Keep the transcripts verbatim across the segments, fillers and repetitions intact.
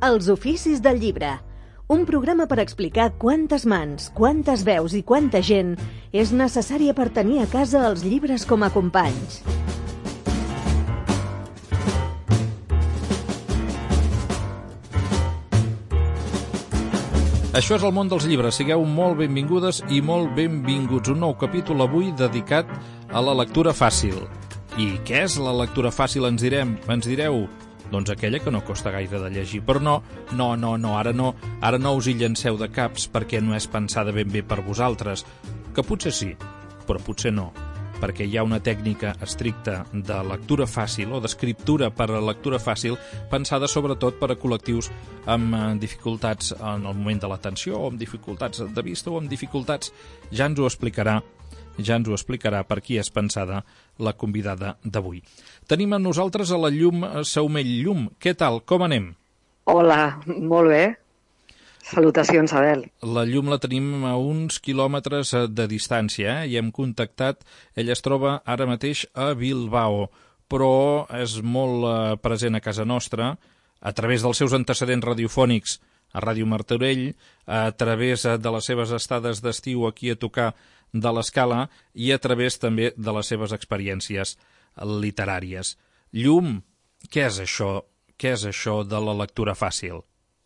Els oficis del llibre. Un programa per explicar quantes mans, quantes veus i quanta gent és necessària per tenir a casa els llibres com a companys. Això és el món dels llibres. Sigueu molt benvingudes i molt benvinguts. Un nou capítol avui dedicat a la lectura fàcil. I què és la lectura fàcil, ens direm? Ens direu? Doncs aquella que no costa gaire de llegir. Però no, no, no, no, ara no, ara no us hi llanceu de caps perquè no és pensada ben bé per vosaltres. Que potser sí, però potser no. Perquè hi ha una tècnica estricta de lectura fàcil o d'escriptura per a lectura fàcil pensada sobretot per a col·lectius amb dificultats en el moment de l'atenció o amb dificultats de vista o amb dificultats. Ja ens ho explicarà, ja ens ho explicarà per qui és pensada la convidada d'avui. Tenim amb nosaltres a la Llum Saumell. Llum, què tal? Com anem? Hola, molt bé. Salutacions, Adel. La Llum la tenim a uns quilòmetres de distància, eh? I hem contactat. Ella es troba ara mateix a Bilbao, però és molt eh, present a casa nostra, a través dels seus antecedents radiofònics a Ràdio Martorell, a través de les seves estades d'estiu aquí a tocar de l'Escala i a través també de les seves experiències literàries. Llum, què és això? Què és això de la lectura fàcil?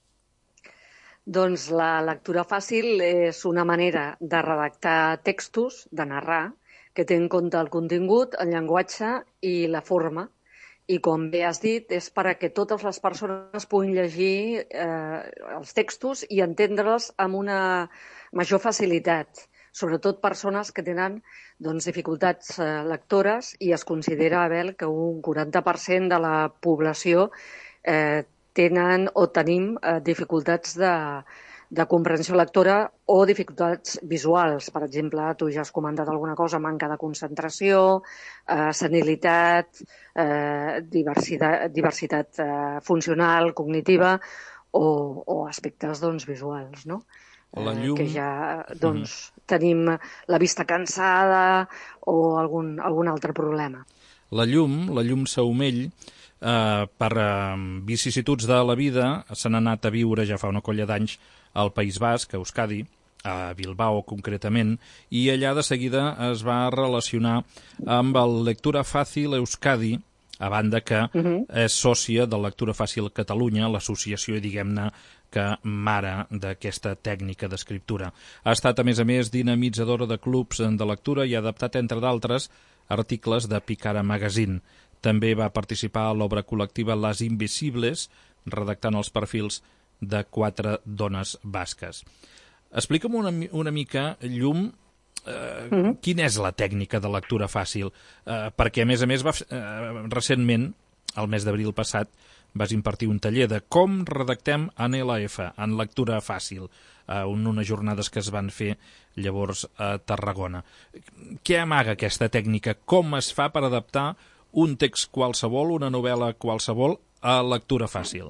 Doncs la lectura fàcil és una manera de redactar textos, de narrar, que té en compte el contingut, el llenguatge i la forma. I com bé has dit, és perquè totes les persones puguin llegir eh, els textos i entendre'ls amb una major facilitat. Sobretot persones que tenen doncs, dificultats eh, lectores i es considera, Abel, que un quaranta per cent de la població eh, tenen o tenim eh, dificultats de, de comprensió lectora o dificultats visuals. Per exemple, tu ja has comentat alguna cosa, manca de concentració, eh, senilitat, eh, diversitat, diversitat eh, funcional, cognitiva o, o aspectes doncs, visuals, no? La llum... que ja doncs, mm. tenim la vista cansada o algun, algun altre problema. La llum, la llum Saumell, eh, per eh, vicissituds de la vida, s'han anat a viure ja fa una colla d'anys al País Basc, a Euskadi, a Bilbao concretament, i allà de seguida es va relacionar amb el Lectura Fàcil Euskadi, a banda que uh-huh. és sòcia de Lectura Fàcil Catalunya, l'associació, diguem-ne, que mare d'aquesta tècnica d'escriptura. Ha estat, a més a més, dinamitzadora de clubs de lectura i ha adaptat, entre d'altres, articles de Picara Magazine. També va participar a l'obra col·lectiva Les Invisibles, redactant els perfils de quatre dones basques. Explica'm una, una mica, Llum, eh, uh-huh. quina és la tècnica de lectura fàcil? Eh, perquè, a més a més, va, eh, recentment, el mes d'abril passat, vas impartir un taller de com redactem en L F, en lectura fàcil, en unes jornades que es van fer llavors a Tarragona. Què amaga aquesta tècnica? Com es fa per adaptar un text qualsevol, una novel·la qualsevol, a lectura fàcil?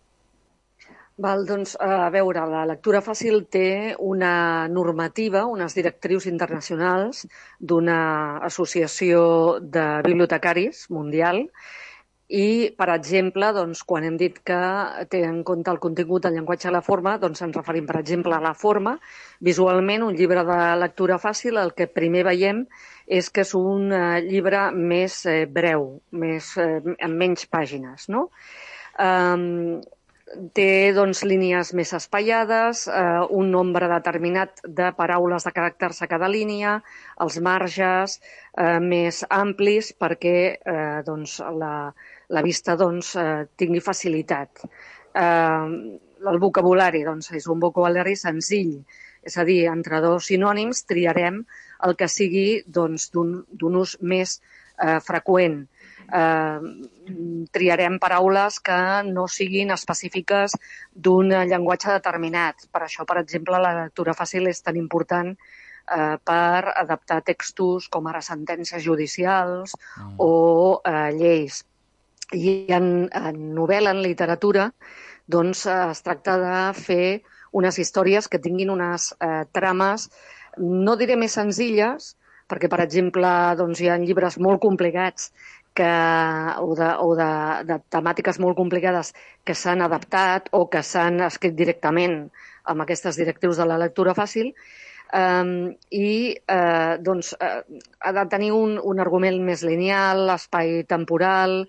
Val, doncs, a veure, la lectura fàcil té una normativa, unes directrius internacionals d'una associació de bibliotecaris mundial. I, per exemple, doncs, quan hem dit que té en compte el contingut, el llenguatge i la forma, doncs ens referim, per exemple, a la forma. Visualment, un llibre de lectura fàcil, el que primer veiem és que és un eh, llibre més eh, breu, més, eh, amb menys pàgines, no? Um, té, doncs, línies més espaiades, eh, un nombre determinat de paraules de caràcters a cada línia, els marges eh, més amplis perquè eh, doncs, la la vista doncs, eh, tingui facilitat. Eh, el vocabulari doncs, és un vocabulari senzill, és a dir, entre dos sinònims triarem el que sigui doncs, d'un ús més eh, freqüent. Eh, triarem paraules que no siguin específiques d'un llenguatge determinat. Per això, per exemple, la lectura fàcil és tan important eh, per adaptar textos com ara sentències judicials mm. o eh, lleis. I en, en novel·la, en literatura, doncs es tracta de fer unes històries que tinguin unes eh, trames, no diré més senzilles, perquè, per exemple, doncs, hi ha llibres molt complicats que, o, de, o de, de temàtiques molt complicades que s'han adaptat o que s'han escrit directament amb aquestes directrius de la lectura fàcil, um, i uh, doncs, uh, ha de tenir un, un argument més lineal, espai temporal,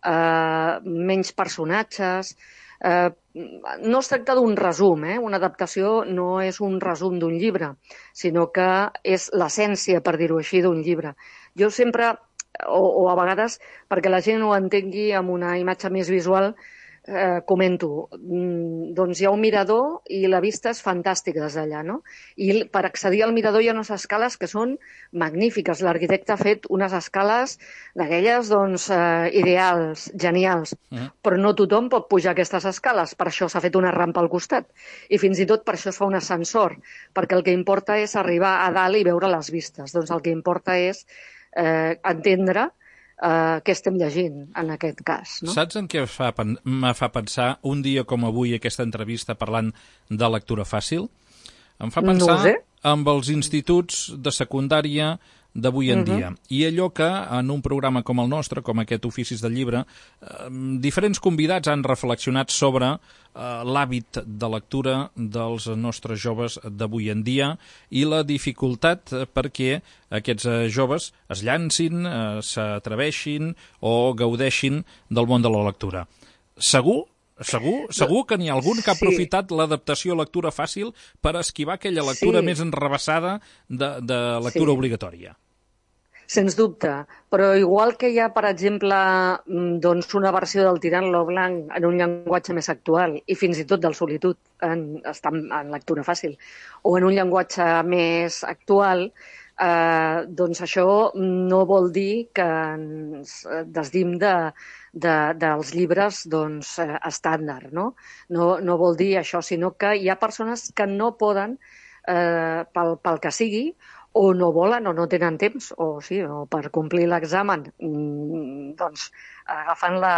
uh, menys personatges. Uh, no es tracta d'un resum, eh? Una adaptació no és un resum d'un llibre, sinó que és l'essència, per dir-ho així, d'un llibre. Jo sempre, o, o a vegades, perquè la gent ho entengui amb una imatge més visual, eh, comento, mm, doncs hi ha un mirador i la vista és fantàstica des d'allà, no? I per accedir al mirador hi ha unes escales que són magnífiques. L'arquitecte ha fet unes escales d'aquelles, doncs, eh, ideals, genials, mm. però no tothom pot pujar aquestes escales, per això s'ha fet una rampa al costat. I fins i tot per això es fa un ascensor, perquè el que importa és arribar a dalt i veure les vistes. Doncs el que importa és eh, entendre Uh, què estem llegint en aquest cas. No? Saps en què fa, me fa pensar un dia com avui aquesta entrevista parlant de lectura fàcil? Em fa pensar no amb els instituts de secundària d'avui en uh-huh. dia. I allò que en un programa com el nostre, com aquest Oficis del Llibre, eh, diferents convidats han reflexionat sobre eh, l'hàbit de lectura dels nostres joves d'avui en dia i la dificultat perquè aquests eh, joves es llancin, eh, s'atreveixin o gaudeixin del món de la lectura. Segur Segur, segur que n'hi ha algun que ha aprofitat sí. l'adaptació a lectura fàcil per esquivar aquella lectura sí. més enrevessada de, de lectura sí. obligatòria. Sens dubte, però igual que hi ha, per exemple, doncs una versió del Tirant lo Blanc en un llenguatge més actual i fins i tot del Solitud en, està en lectura fàcil, o en un llenguatge més actual, eh, doncs això no vol dir que ens desdim de De, dels llibres doncs, eh, estàndard. No? No, no vol dir això, sinó que hi ha persones que no poden, eh, pel, pel que sigui, o no volen o no tenen temps, o, sí, o per complir l'examen, doncs agafen la,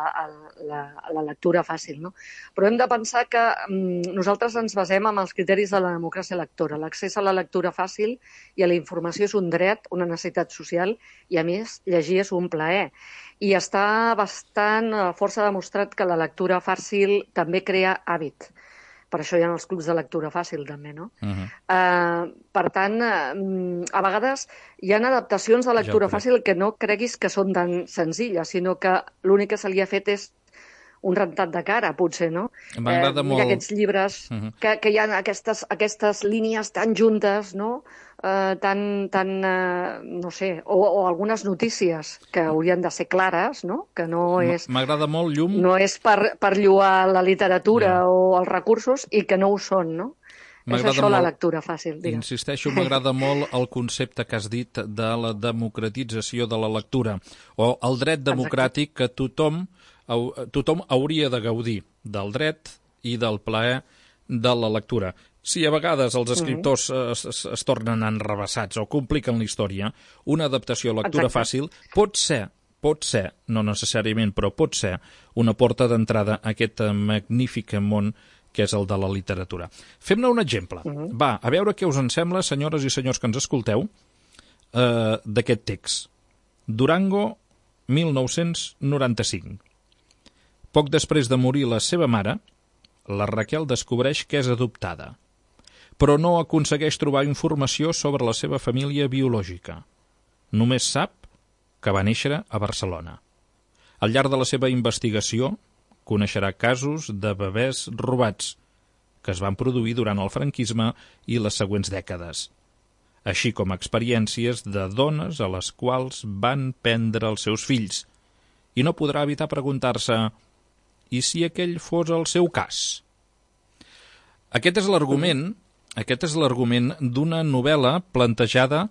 la, la lectura fàcil. No? Però hem de pensar que nosaltres ens basem en els criteris de la democràcia lectora. L'accés a la lectura fàcil i a la informació és un dret, una necessitat social, i a més llegir és un plaer. I està bastant força demostrat que la lectura fàcil també crea hàbit. Per això hi ha els clubs de lectura fàcil, també, no? Uh-huh. Uh, per tant, uh, a vegades hi ha adaptacions de lectura ja fàcil que no creguis que són tan senzilles, sinó que l'únic que se li ha fet és un rentat de cara, potser, no? M'agrada eh, molt... Aquests llibres uh-huh. que, que hi ha aquestes, aquestes línies tan juntes, no? Uh, tan, tan uh, no sé, o, o algunes notícies que haurien de ser clares, no? Que no és... M'agrada molt, Llum... No és per, per lloar la literatura yeah. o els recursos i que no ho són, no? És això molt, la lectura fàcil, digues. Insisteixo, m'agrada molt el concepte que has dit de la democratització de la lectura, o el dret democràtic que tothom, tothom hauria de gaudir del dret i del plaer de la lectura. Si a vegades els escriptors uh-huh. es, es, es tornen enrevessats o compliquen la història, una adaptació a lectura Exacte. Fàcil pot ser, pot ser, no necessàriament, però pot ser una porta d'entrada a aquest magnífic món que és el de la literatura. Fem-ne un exemple. Uh-huh. Va, a veure què us en sembla, senyores i senyors que ens escolteu, eh, d'aquest text. Durango, mil nou-cents noranta-cinc. Poc després de morir la seva mare, la Raquel descobreix que és adoptada, però no aconsegueix trobar informació sobre la seva família biològica. Només sap que va néixer a Barcelona. Al llarg de la seva investigació, coneixerà casos de bebès robats que es van produir durant el franquisme i les següents dècades, així com experiències de dones a les quals van prendre els seus fills, i no podrà evitar preguntar-se i si aquell fos el seu cas. Aquest és l'argument, aquest és l'argument d'una novel·la plantejada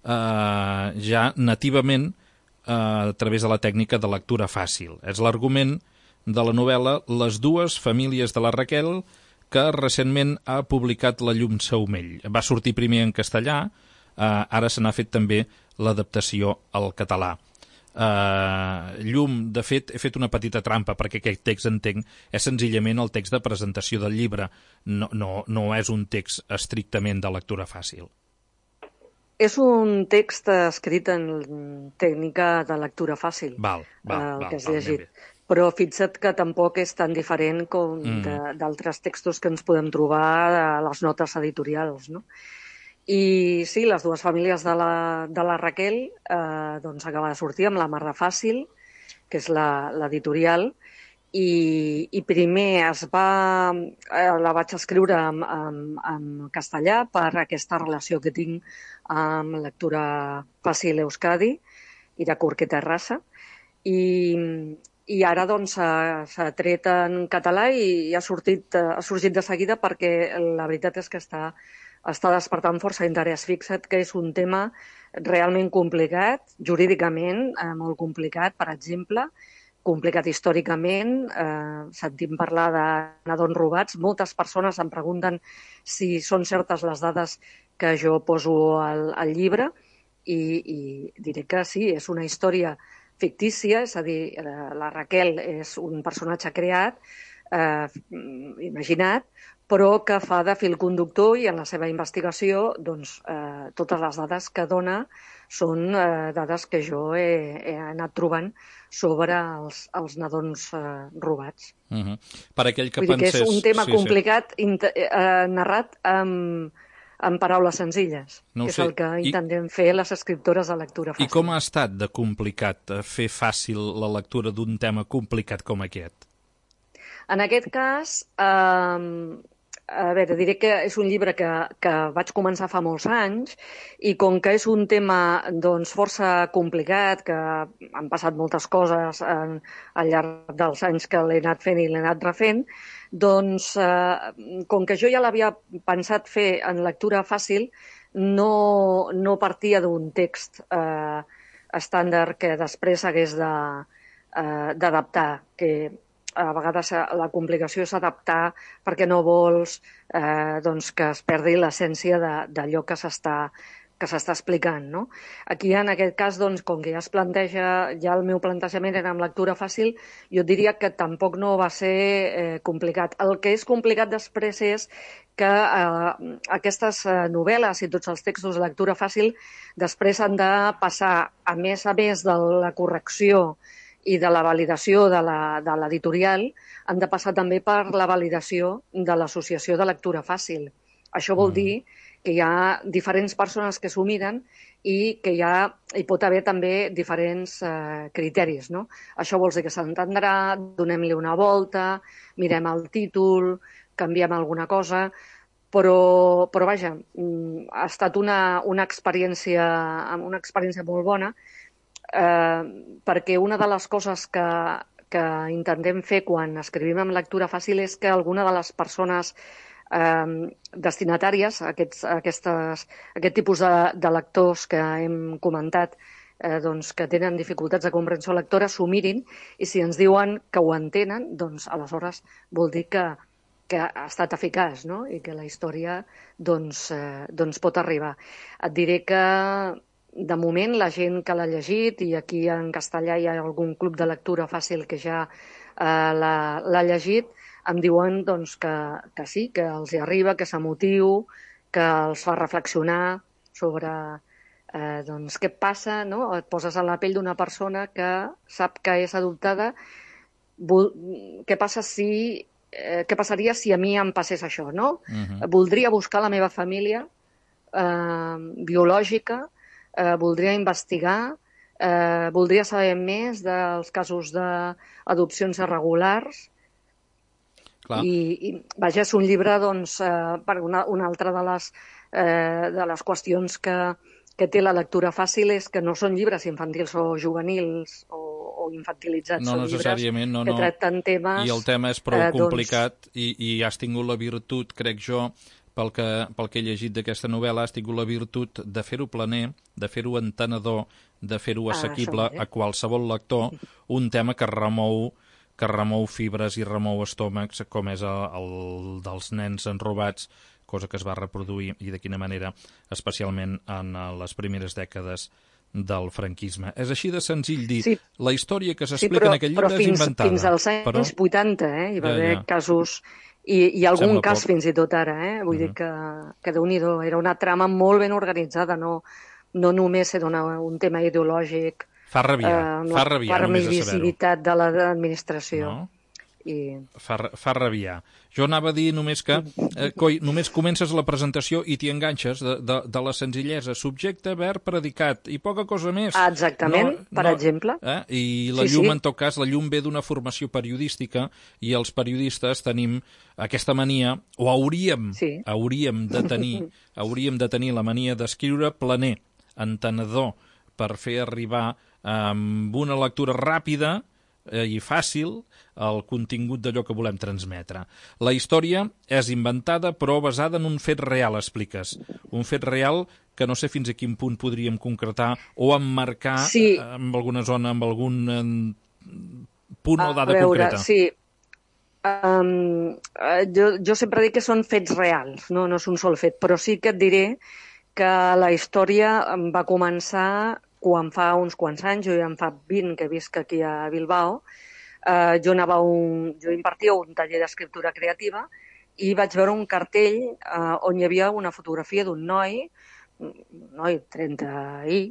eh, ja nativament eh, a través de la tècnica de lectura fàcil. És l'argument de la novel·la Les dues famílies de la Raquel, que recentment ha publicat la Llum Saumell. Va sortir primer en castellà, eh, ara se n'ha fet també l'adaptació al català. Uh, Llum, de fet, he fet una petita trampa perquè aquest text, entenc, és senzillament el text de presentació del llibre, no, no, no és un text estrictament de lectura fàcil. És un text escrit en tècnica de lectura fàcil, val, val, el val, que has val, llegit. ben bé. Però fixa't que tampoc és tan diferent com Mm. d'altres textos que ens podem trobar a les notes editorials, no? I sí, les dues famílies de la, de la Raquel eh, doncs acaba de sortir amb La Mar de Fàcil, que és l'editorial, i, i primer es va, eh, la vaig escriure en, en, en castellà per aquesta relació que tinc amb lectura fàcil Euskadi i de Corque Terrassa, i, i ara doncs s'ha tret en català i ha sortit, ha sorgit de seguida perquè la veritat és que està, està despertant força interès. Fixa't que és un tema realment complicat, jurídicament eh, molt complicat, per exemple, complicat històricament, eh, sentim parlar de nadons robats. Moltes persones em pregunten si són certes les dades que jo poso al, al llibre i, i diré que sí, és una història fictícia, és a dir, la Raquel és un personatge creat, eh, imaginat, però que fa de fil conductor i en la seva investigació doncs, eh, totes les dades que dona són eh, dades que jo he, he anat trobant sobre els, els nadons eh, robats. Uh -huh. Per aquell que Vull dir pensés... que és un tema sí, complicat sí. Eh, narrat amb, amb paraules senzilles, no que és sé. el que I... intentem fer les escriptores de lectura fàcil. I com ha estat de complicat fer fàcil la lectura d'un tema complicat com aquest? En aquest cas, eh, a veure, diré que és un llibre que, que vaig començar fa molts anys i com que és un tema doncs, força complicat, que han passat moltes coses en, al llarg dels anys que l'he anat fent i l'he anat refent, doncs eh, com que jo ja l'havia pensat fer en lectura fàcil, no, no partia d'un text eh, estàndard que després hagués d'adaptar, eh, que a vegades la complicació és adaptar perquè no vols eh, doncs que es perdi l'essència d'allò que s'està que s'està explicant, no? Aquí, en aquest cas, doncs, com que ja es planteja, ja el meu plantejament era amb lectura fàcil, jo diria que tampoc no va ser eh, complicat. El que és complicat després és que eh, aquestes eh, novel·les i tots els textos de lectura fàcil després han de passar, a més a més de la correcció i de la validació de l'editorial, han de passar també per la validació de l'Associació de Lectura Fàcil. Això vol dir que hi ha diferents persones que s'ho miren i que hi, ha, hi pot haver també diferents eh, criteris, no? Això vol dir que s'entendrà, donem-li una volta, mirem el títol, canviem alguna cosa, però, però vaja, ha estat una, una, experiència, una experiència molt bona, Eh, perquè una de les coses que, que intentem fer quan escrivim en lectura fàcil és que alguna de les persones eh, destinatàries, aquests, aquestes, aquest tipus de, de lectors que hem comentat, eh, doncs, que tenen dificultats de comprensió lectora, s'ho mirin i si ens diuen que ho entenen, doncs aleshores vol dir que, que ha estat eficaç, no? I que la història doncs, eh, doncs pot arribar. Et diré que de moment, la gent que l'ha llegit, i aquí en castellà hi ha algun club de lectura fàcil que ja eh, l'ha llegit, em diuen doncs, que, que sí, que els hi arriba, que s'emotiu, que els fa reflexionar sobre eh, doncs, què passa, no? Et poses a la pell d'una persona que sap que és adoptada, què passa si, eh, què passaria si a mi em passés això, no? Uh-huh. Voldria buscar la meva família eh, biològica, Eh, voldria investigar, eh, voldria saber més dels casos d'adopcions irregulars. Clar. I, i vaja, és un llibre, doncs, eh, per una, una altra de les, eh, de les qüestions que, que té la lectura fàcil és que no són llibres infantils o juvenils o, o infantilitzats, no són necessàriament, llibres no, que no. tracten temes... I el tema és prou eh, complicat doncs... i, i has tingut la virtut, crec jo, pel que, pel que he llegit d'aquesta novel·la, has tingut la virtut de fer-ho planer, de fer-ho entenedor, de fer-ho assequible ah, a qualsevol lector, un tema que remou, que remou fibres i remou estómacs, com és el, el dels nens enrobats, cosa que es va reproduir, i de quina manera, especialment en les primeres dècades del franquisme. És així de senzill dir, sí, la història que s'explica sí, en aquest llibre fins, és inventada. Fins als anys però... vuitanta, eh? Hi va ja, haver ja. casos... I, i algun Sembla cas poc. Fins i tot ara, eh? Vull uh-huh. dir que, que Déu-n'hi-do, era una trama molt ben organitzada, no, no només era una, un tema ideològic, fa rabiar, eh, fa rabiar només de saber-ho. Per visibilitat de l'administració. No? I... Fa, fa rabiar. Jo anava a dir només que eh, coi, només comences la presentació i t'hi enganxes de, de, de la senzillesa, subjecte, verb, predicat, i poca cosa més. Ah, exactament, no, per no, exemple. Eh? I la sí, llum, sí. en tot cas, la llum ve d'una formació periodística i els periodistes tenim aquesta mania, o hauríem, sí. hauríem de tenir hauríem de tenir la mania d'escriure planer, entenedor, per fer arribar amb una lectura ràpida i fàcil el contingut d'allò que volem transmetre. La història és inventada però basada en un fet real, expliques. Un fet real que no sé fins a quin punt podríem concretar o emmarcar sí. en alguna zona, amb algun punt o dada veure, concreta. Sí. Um, jo, jo sempre dic que són fets reals, no, no és un sol fet, però sí que et diré que la història va començar quan fa uns quants anys, jo ja en fa vint que visc aquí a Bilbao, eh, jo, anava un, jo impartia un taller d'escriptura creativa i vaig veure un cartell eh, on hi havia una fotografia d'un noi, un noi trenta i,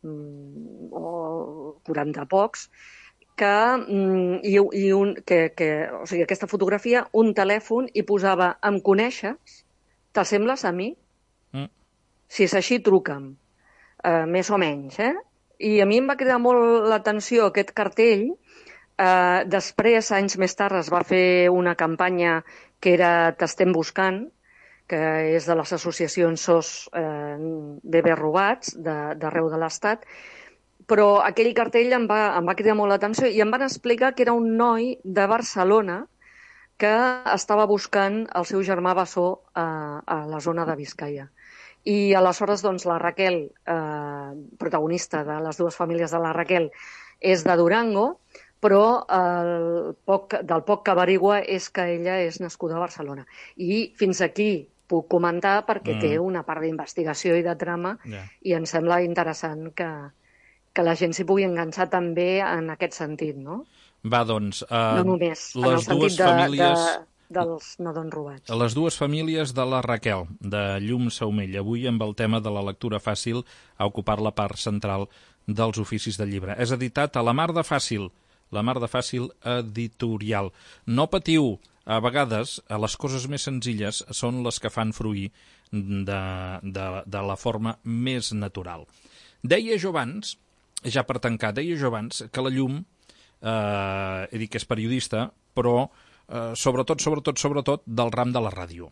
o quaranta pocs, que, i, i un, que, que, o sigui, aquesta fotografia, un telèfon, i posava, em coneixes? T'assembles a mi? Mm. Si és així, truca'm. Uh, més o menys, eh? I a mi em va cridar molt l'atenció aquest cartell. Uh, després, anys més tard, es va fer una campanya que era T'estem buscant, que és de les associacions S O S eh, Bebès Robats d'arreu de l'Estat, però aquell cartell em va, em va cridar molt l'atenció i em van explicar que era un noi de Barcelona que estava buscant el seu germà bessó a, a la zona de Biscaia. I aleshores, doncs, la Raquel, eh, protagonista de les dues famílies de la Raquel, és de Durango, però el poc, del poc que averigua és que ella és nascuda a Barcelona. I fins aquí puc comentar perquè mm. té una part d'investigació i de trama yeah. i em sembla interessant que, que la gent s'hi pugui enganxar també en aquest sentit, no? Va, doncs... Uh, no només, les en el sentit de... famílies... de dels nadons robats. Les dues famílies de la Raquel, de Llum Saumell, avui amb el tema de la lectura fàcil a ocupar la part central dels oficis del llibre. És editat a La Mar de Fàcil, La Mar de Fàcil editorial. No patiu, a vegades les coses més senzilles són les que fan fruir de, de, de la forma més natural. Deia jo abans, ja per tancar, deia jo abans que la Llum, eh, he dit que és periodista, però Uh, sobretot, sobretot, sobretot del ram de la ràdio.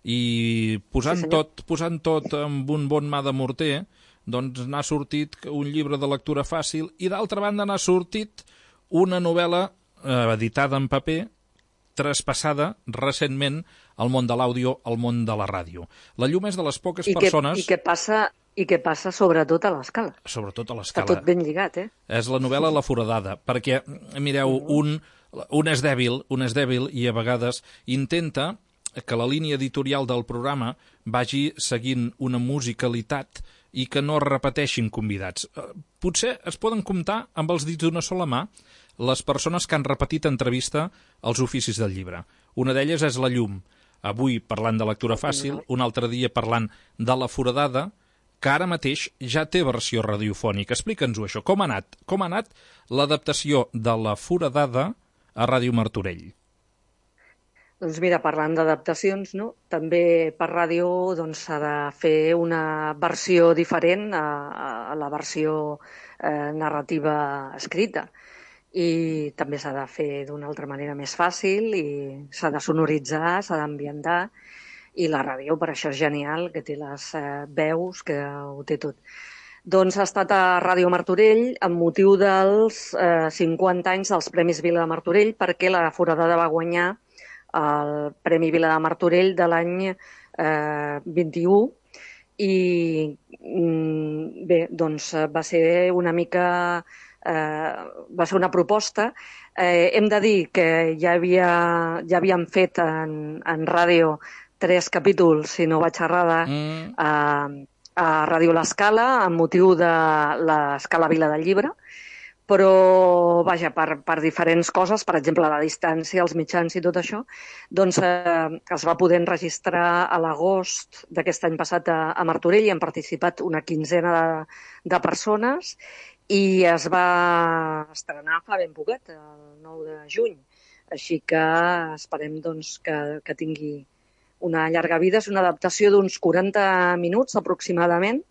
I posant, sí, tot, posant tot amb un bon mà de morter, doncs n'ha sortit un llibre de lectura fàcil i d'altra banda n'ha sortit una novel·la uh, editada en paper, traspassada recentment al món de l'àudio, al món de la ràdio. La Llum és de les poques I que, persones... I que passa... I que passa sobretot a l'escala. Sobretot a l'escala. Està tot ben lligat, eh? És la novel·la La Foradada, perquè, mireu, un, un és dèbil, un és dèbil i a vegades intenta que la línia editorial del programa vagi seguint una musicalitat i que no es repeteixin convidats. Potser es poden comptar amb els dits d'una sola mà les persones que han repetit entrevista als oficis del llibre. Una d'elles és la Llum, avui parlant de lectura fàcil, un altre dia parlant de La Foradada, que ara mateix ja té versió radiofònica. Explica'ns-ho, això. Com ha anat? Com ha anat l'adaptació de La Foradada a Ràdio Martorell? Doncs mira, parlant d'adaptacions, no? També per ràdio doncs, s'ha de fer una versió diferent a, a la versió eh, narrativa escrita. I també s'ha de fer d'una altra manera més fàcil i s'ha de sonoritzar, s'ha d'ambientar. I la ràdio, per això és genial, que té les eh, veus, que ho té tot. Doncs ha estat a Ràdio Martorell amb motiu dels eh, cinquanta anys dels Premis Vila de Martorell, perquè la Foradada va guanyar el Premi Vila de Martorell de l'any eh, vint-i-u i mm, bé, doncs va ser una mica... Eh, va ser una proposta. Eh, hem de dir que ja, havia, ja havíem fet en, en ràdio tres capítols, si no vaig errada, mm. a, a Ràdio L'Escala, amb motiu de l'Escala Vila del Llibre, però, vaja, per, per diferents coses, per exemple, la distància, els mitjans i tot això, doncs eh, es va poder enregistrar a l'agost d'aquest any passat a, a Martorell i han participat una quinzena de, de persones i es va estrenar fa ben poquet, el nou de juny. Així que esperem doncs, que, que tingui una llarga vida. És una adaptació d'uns quaranta minuts aproximadament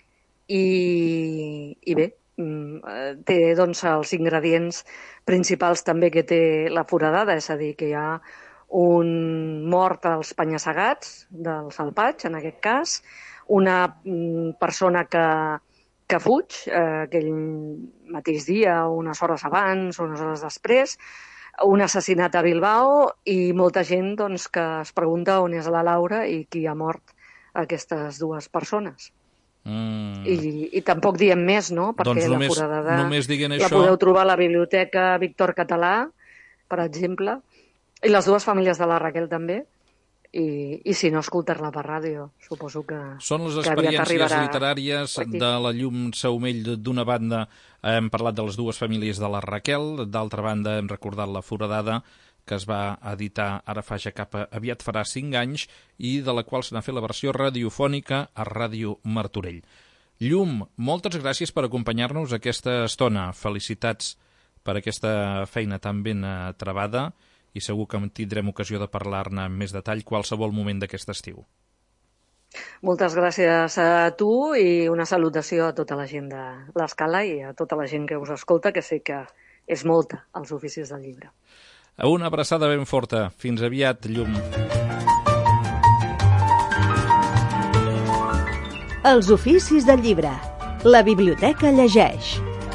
i, i bé, té doncs, els ingredients principals també que té la foradada, és a dir, que hi ha un mort als penya-segats del Salvatge, en aquest cas, una persona que, que fuig eh, aquell mateix dia, unes hores abans, unes hores després, un assassinat a Bilbao i molta gent doncs, que es pregunta on és la Laura i qui ha mort aquestes dues persones. Mm. I, I tampoc diem més, no? Perquè doncs només, la foradada només la això... podeu trobar a la Biblioteca Víctor Català, per exemple, i les dues famílies de la Raquel també, i, i si no, escoltar-la per ràdio, suposo que són les que experiències literàries de la Llum Saumell. D'una banda hem parlat de les dues famílies de la Raquel, d'altra banda hem recordat la foradada, que es va editar ara fa ja cap a, aviat farà cinc anys, i de la qual se n'ha fet la versió radiofònica a Ràdio Martorell. Llum, moltes gràcies per acompanyar-nos aquesta estona. Felicitats per aquesta feina tan ben trebada i segur que tindrem ocasió de parlar-ne amb més detall qualsevol moment d'aquest estiu. Moltes gràcies a tu i una salutació a tota la gent de l'Escala i a tota la gent que us escolta, que sé que és molta als oficis del llibre. Una abraçada ben forta. Fins aviat, Llum. Els oficis del llibre. La biblioteca llegeix.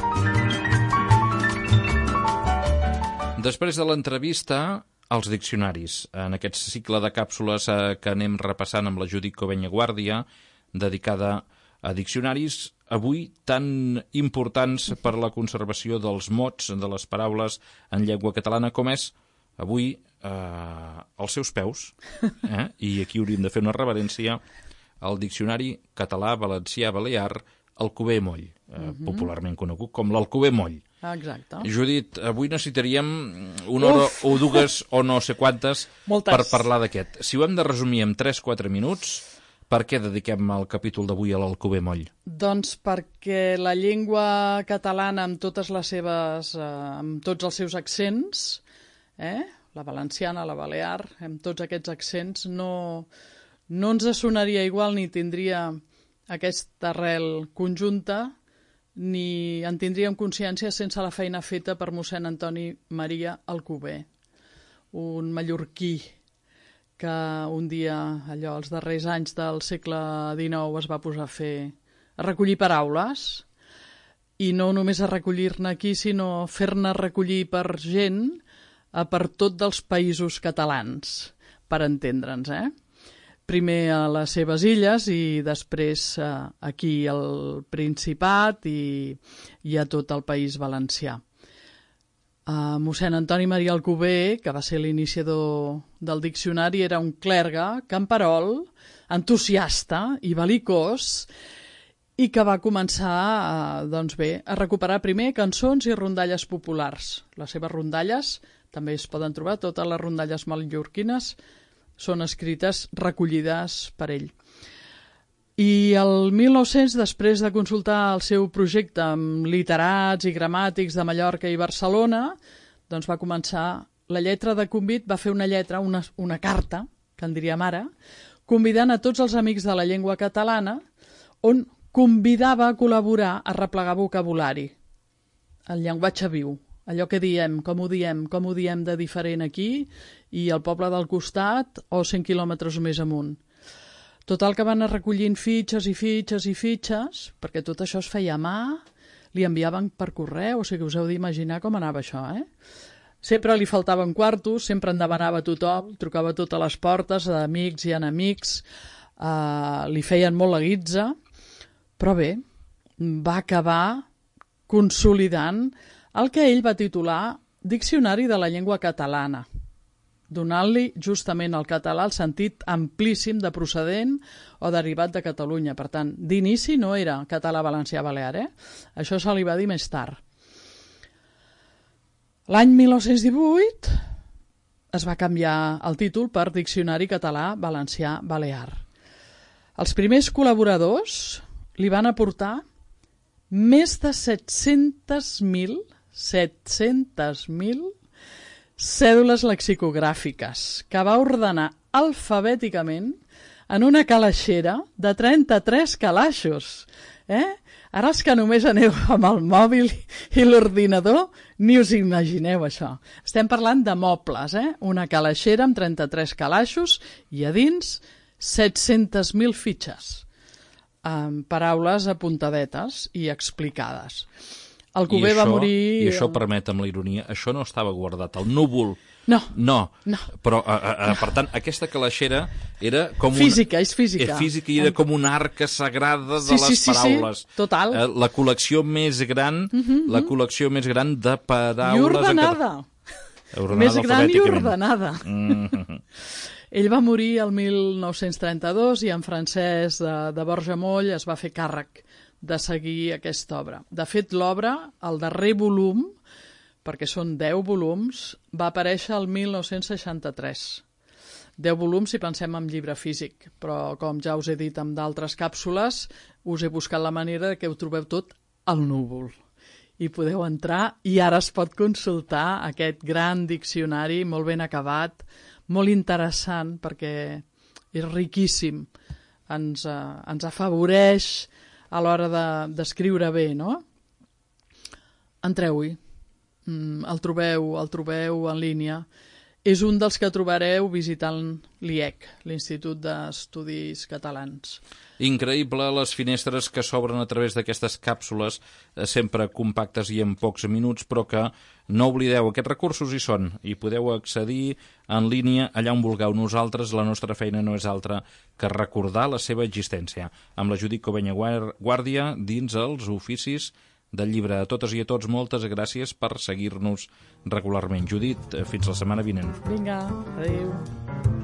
Després de l'entrevista, els diccionaris. En aquest cicle de càpsules que anem repassant amb la Judit Covenya Guàrdia, dedicada a diccionaris, avui tan importants per la conservació dels mots, de les paraules en llengua catalana, com és avui eh, als seus peus, eh? I aquí hauríem de fer una reverència al diccionari català-valencià-balear Alcover Moll, eh, uh-huh. popularment conegut com l'Alcover Moll. Exacte. Judit, avui necessitaríem una hora Uf. o dues o no sé quantes Moltes. per parlar d'aquest. Si ho hem de resumir en tres quatre minuts, per què dediquem el capítol d'avui a l'Alcover Moll? Doncs perquè la llengua catalana, amb totes les seves, eh, amb tots els seus accents, eh, la valenciana, la balear, amb tots aquests accents, no, no ens sonaria igual ni tindria aquesta arrel conjunta, ni en tindríem consciència sense la feina feta per mossèn Antoni Maria Alcover, un mallorquí que un dia, allò, als darrers anys del segle dinou, es va posar a fer, a recollir paraules, i no només a recollir-ne aquí, sinó fer-ne recollir per gent a per tot dels països catalans, per entendre'ns, eh? Primer a les seves illes i després eh, aquí al Principat i, i a tot el País Valencià. Uh, mossèn Antoni Maria Alcover, que va ser l'iniciador del diccionari, era un clergue, camperol, entusiasta i belicós, i que va començar uh, doncs bé, a recuperar primer cançons i rondalles populars. Les seves rondalles també es poden trobar, totes les rondalles mallorquines són escrites, recollides per ell. I el mil nou-cents, després de consultar el seu projecte amb literats i gramàtics de Mallorca i Barcelona, doncs va començar la lletra de convit, va fer una lletra, una, una carta, que en diríem ara, convidant a tots els amics de la llengua catalana, on convidava a col·laborar a replegar vocabulari, el llenguatge viu, allò que diem, com ho diem, com ho diem de diferent aquí i al poble del costat o cent quilòmetres més amunt. Total que van anar recollint fitxes i fitxes i fitxes, perquè tot això es feia a mà, li enviaven per correu, o sigui que us heu d'imaginar com anava això, eh? Sempre li faltaven quartos, sempre en demanava tothom, trucava a totes les portes, d'amics i enemics, eh, li feien molt la guitza, però bé, va acabar consolidant el que ell va titular Diccionari de la llengua catalana, donant-li justament al català el sentit amplíssim de procedent o derivat de Catalunya. Per tant, d'inici no era català, valencià, balear, eh? Això se li va dir més tard. L'any mil nou-cents divuit es va canviar el títol per Diccionari Català Valencià Balear. Els primers col·laboradors li van aportar més de set-cents mil set-cents mil cèdules lexicogràfiques que va ordenar alfabèticament en una calaixera de trenta-tres calaixos. Eh? Ara els que només aneu amb el mòbil i l'ordinador, ni us imagineu això. Estem parlant de mobles, eh? Una calaixera amb trenta-tres calaixos i a dins set-cents mil fitxes, amb paraules apuntadetes i explicades. El Cuber I això, va morir... I això, permetem la ironia, això no estava guardat al núvol. No. No. no. Però, a, a, a, per tant, aquesta calaixera era com física, una... és física. És física i era com una arca sagrada de sí, les sí, sí, paraules. Sí, total. Eh, la col·lecció més gran, uh -huh, la col·lecció més gran de paraules... I ordenada. Ordenada més gran i alfabèticament. ordenada. Mm -hmm. Ell va morir el mil nou-cents trenta-dos i en Francesc de, de Borja Moll es va fer càrrec de seguir aquesta obra. De fet, l'obra, el darrer volum, perquè són deu volums, va aparèixer el mil nou-cents seixanta-tres. deu volums si pensem en llibre físic, però com ja us he dit amb d'altres càpsules, us he buscat la manera que ho trobeu tot al núvol. I podeu entrar i ara es pot consultar aquest gran diccionari molt ben acabat, molt interessant perquè és riquíssim, ens, eh, ens afavoreix a l'hora d'escriure de, bé, no? Entreu-hi, el trobeu, el trobeu en línia. És un dels que trobareu visitant l'I E C, l'Institut d'Estudis Catalans. Increïble, les finestres que s'obren a través d'aquestes càpsules, eh, sempre compactes i en pocs minuts, però que no oblideu, aquests recursos hi són, i podeu accedir en línia allà on vulgueu. Nosaltres, la nostra feina no és altra que recordar la seva existència. Amb la Judit Covenya Guàrdia, dins els oficis del llibre. A totes i a tots, moltes gràcies per seguir-nos regularment. Judit, fins la setmana vinent. Vinga, adéu.